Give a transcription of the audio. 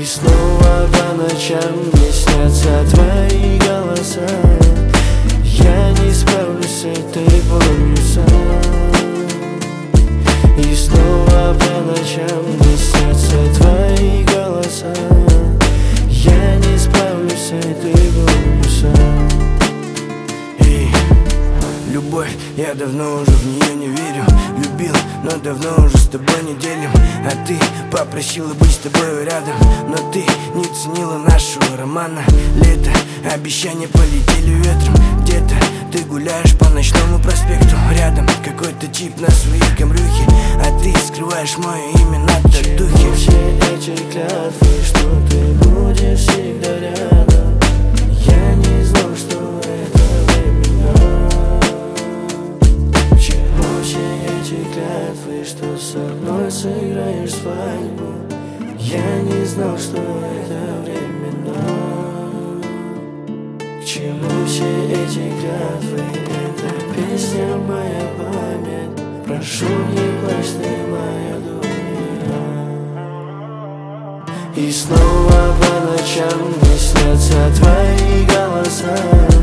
И снова по ночам мне снятся твои голоса. Я не справлюсь с этой болью сам. И снова по ночам мне снятся твои голоса. Я не справлюсь с этой болью сам. Эй, любовь, я давно уже в нее не верю. Любил, но давно уже с тобой не делим. А ты попросила быть с тобой рядом, но ты не ценила нашего романа. Лето, обещания полетели ветром. Где-то ты гуляешь по ночному проспекту. Рядом какой-то тип на своей камрюхе, а ты скрываешь мое имя на татухе. Все эти клятвы, что ты будешь всегда рядом. Я не знал, что это временно. К чему все эти клятвы, что со мной сыграешь свадьбу? Я не знал, что это временно. К чему все эти клятвы? Это песня моя память. Прошу, не плачь, ты моя дуня. И снова по ночам мне снятся твои голоса.